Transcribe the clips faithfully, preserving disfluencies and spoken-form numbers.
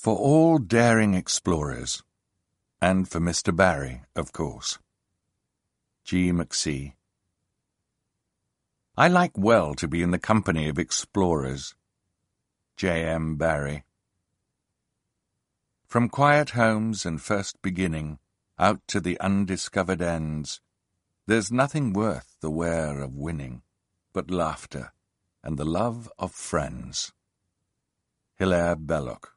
For all daring explorers, and for Mister Barry, of course. G. McC. I like well to be in the company of explorers. J. M. Barrie. From quiet homes and first beginning, out to the undiscovered ends, there's nothing worth the wear of winning, but laughter and the love of friends. Hilaire Belloc.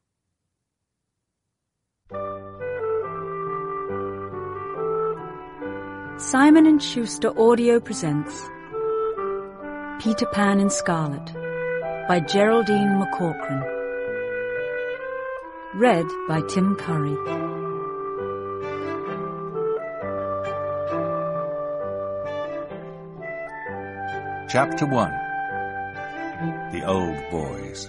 Simon and Schuster Audio presents Peter Pan in Scarlet by Geraldine McCaughrean. Read by Tim Curry. Chapter one. The Old Boys.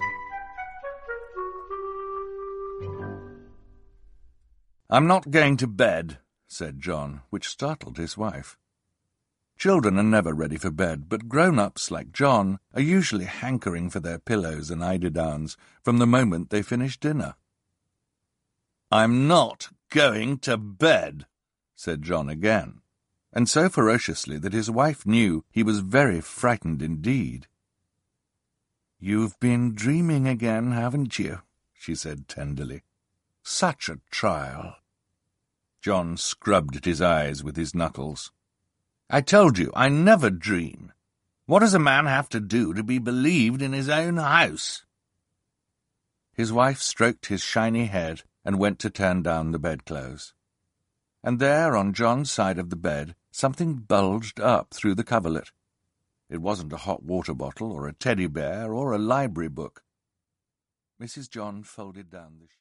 "I'm not going to bed," said John, which startled his wife. Children are never ready for bed, but grown-ups like John are usually hankering for their pillows and eiderdowns from the moment they finish dinner. "I'm not going to bed," said John again, and so ferociously that his wife knew he was very frightened indeed. "You've been dreaming again, haven't you?" she said tenderly. "Such a trial." John scrubbed at his eyes with his knuckles. "I told you, I never dream. What does a man have to do to be believed in his own house?" His wife stroked his shiny head and went to turn down the bedclothes. And there, on John's side of the bed, something bulged up through the coverlet. It wasn't a hot water bottle or a teddy bear or a library book. Missus John folded down the